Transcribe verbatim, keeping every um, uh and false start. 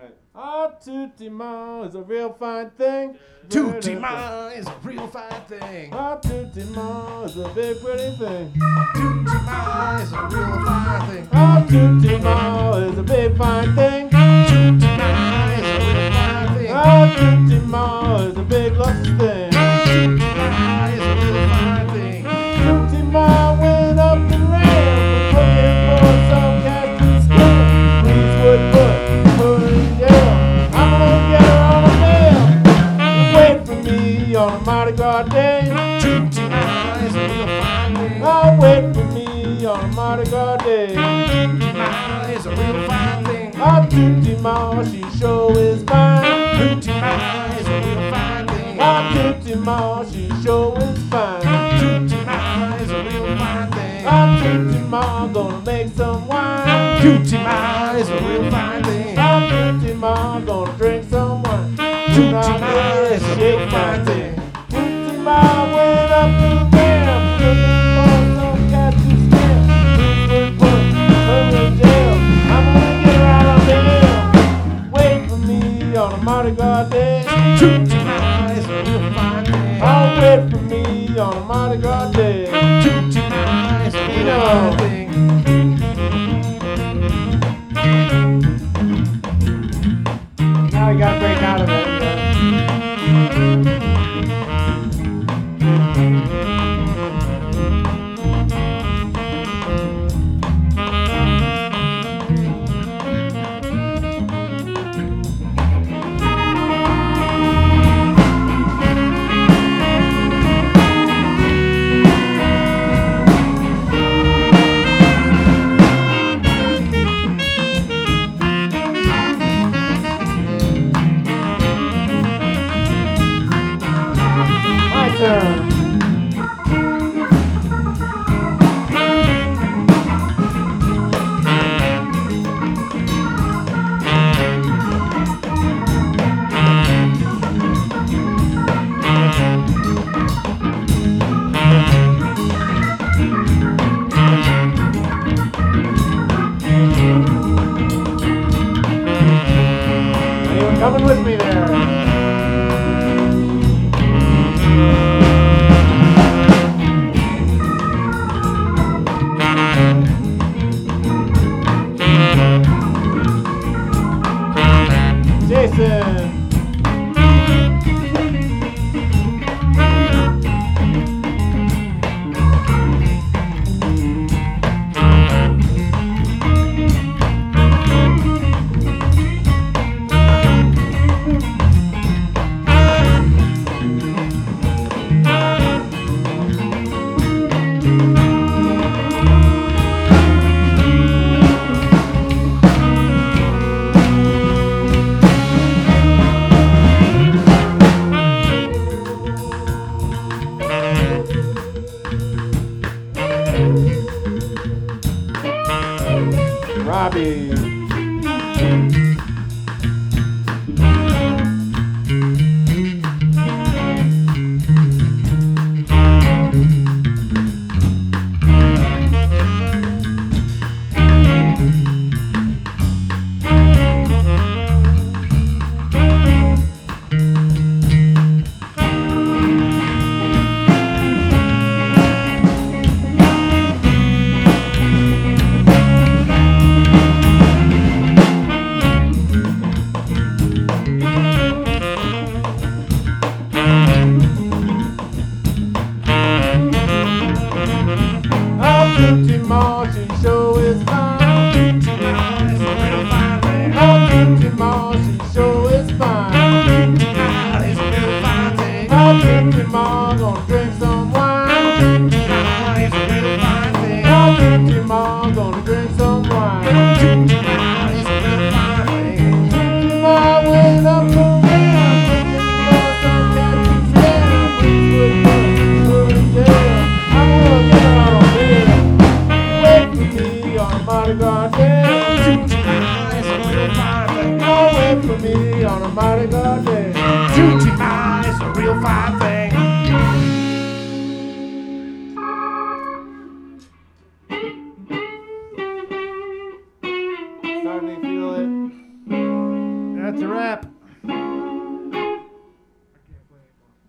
Ah, Tootie Ma is a real fine thing. Tootie Ma is a real fine thing. Ah, Tootie Ma is a big pretty thing. Tootie Ma is a real fine thing. Ah, Tootie Ma is a big fine thing. Tootie Ma is a real fine thing. Ah, Tootie Ma is a big luscious thing. Tootie Ma is a real fine thing. Tootie Ma went up the ramp looking for some cat to scare. Please would put her in jail. I'm gonna get her on a bail. Wait for me on a Mardi Gras day. Tootie Ma is a real fine thing. Oh, wait for me on a Mardi Gras day. Tootie Ma is a real fine thing. Oh, Tootie Ma, she sure is fine. Tootie Ma is a real fine thing. Oh, Tootie Ma, she sure is fine. Tootie Ma is a real fine thing. Oh, Tootie Ma, gonna make some wine. Tootie Ma is a real fine thing. Oh, Tootie Ma, gonna drink some wine. Tootie Ma is a real fine thing. Tootie Ma went up to the ramp looking for some cat to scare. Please put her in jail. I'm gonna get her out of jail. Wait for me on a Mardi Gras day. Tootie Ma is a real fine thing. Oh, wait for me on a Mardi Gras day. Tootie Ma is a real fine thing. Now you gotta break out of it. My turn. Anyone coming with me there? Jason. Robbie. Oh, Tootie Ma, she sure is fine. Tootie Ma is a real fine thing. Oh, Tootie Ma, she sure is fine. Tootie Ma is a real fine thing. Oh, Tootie Ma, gonna drink some wine. Tootie Ma is a real fine thing. Oh, Tootie Ma, gonna drink some wine. Tootie Ma is a real fine thing. Tootie Ma went up the ramp looking for some cat to scare. Please would put her in jail. I'm gonna get her out on bail. Wait for me on a Mardi Gras day. Tootie Ma is a real fine thing. Oh, wait for me on a Mardi Gras day. Tootie Ma is a real fine thing. Starting to feel it. That's a wrap.